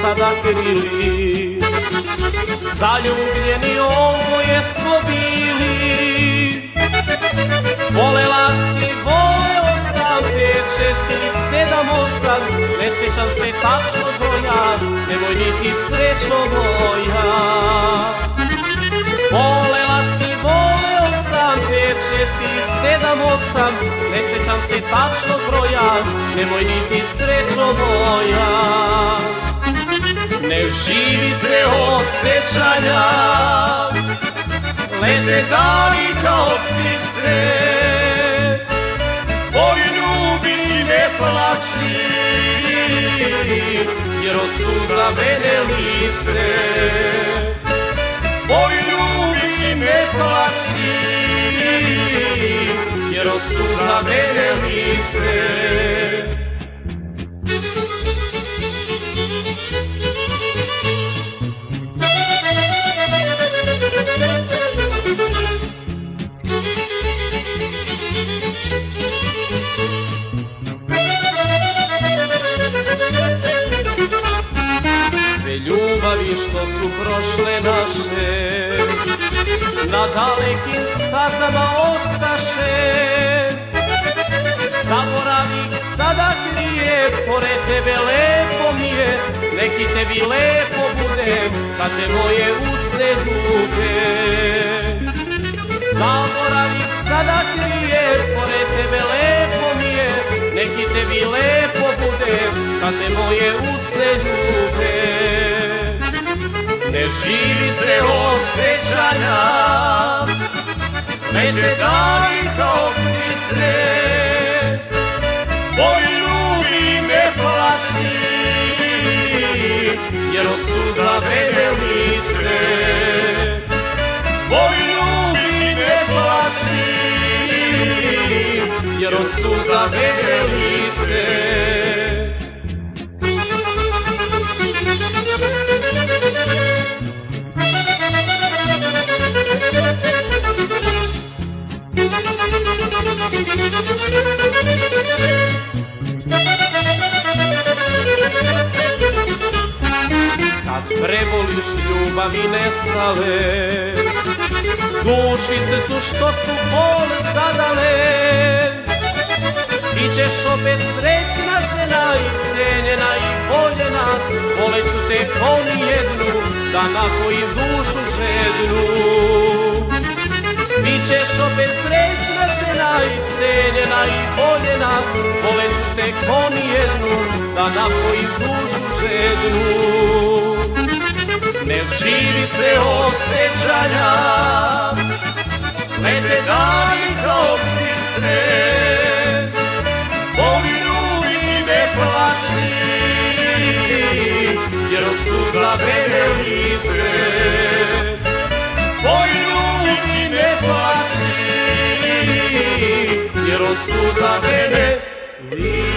sada krili. Zaljubljeni oboje smo bili. Volela si, voleo sam, 5, 6 ili 7, 8, ne sjećam se tačno broja, nemoj niti srećo moja. Volela si, voleo sam, 5, 6 ili 7, 8, ne sjećam se tačno broja, nemoj niti srećo moja. Ne živi se od sećanja, lete dani kao ptice. Tvoj ljubi ne plači, jer od suza mene lice. Tvoj ljubi ne plači, jer od suza mene lice. Ljubavi što su prošle naše, na dalekim stazama ostaše. Zaboravih sada krije, pored tebe lepo mi je, neki tebi lepo bude, kad te moje usne ljube. Zaboravih sada krije, pored tebe lepo mi je, neki tebi lepo bude, kad te moje usne ljube. Ne živi se od sećanja, lete dani kao ptice. Tvoj ljubi ne plači, jer od suza mene lice. Tvoj ljubi ne plači, jer od suza mene lice. Kad preboliš ljubavi nestale, duši srcu što su bol zadale, bićeš opet srećna žena i cenjena i voljena, voleću te ko nijednu, da napojim dušu žednu. Bićeš opet srećna žena i cenjena i voljena, voleću te ko nijednu, da napojim dušu žednu. Ne živi se od sećanja, lete dani kao ptice. Tvoj ljubi ne plači, jer od suza mene lice. Tvoj ljubi ne plači, jer od suza mene lice.